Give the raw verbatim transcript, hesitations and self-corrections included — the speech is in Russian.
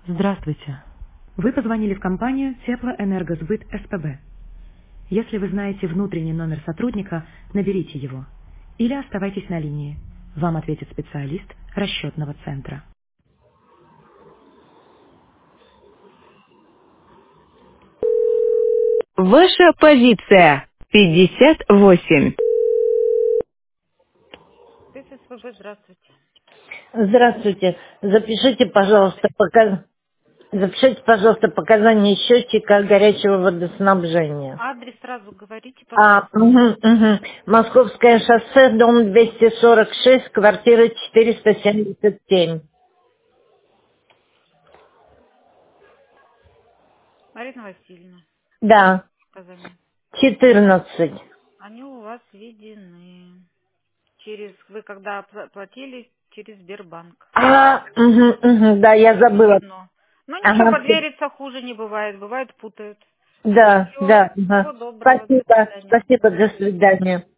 Здравствуйте. Вы позвонили в компанию Теплоэнергосбыт СПБ. Если вы знаете внутренний номер сотрудника, наберите его. Или оставайтесь на линии. Вам ответит специалист расчетного центра. Ваша позиция пятьдесят восемь. Ты СПБ, здравствуйте. Здравствуйте. Запишите, пожалуйста, пока... Запишите, пожалуйста, показания счетчика горячего водоснабжения. Адрес сразу говорите, А, пожалуйста. мгм, мгм. Московское шоссе, дом двести сорок шесть, квартира четыреста семьдесят семь. Марина Васильевна, Да, показания. четырнадцать. Они у вас введены. Через вы когда пла- платили через Сбербанк. А, мгм, мгм, да, я забыла. Заведено. Ну ничего, Ага, подвериться хуже не бывает. Бывает путают. да, Все, да, ага. всего доброго, до Спасибо, свидания. спасибо, до свидания.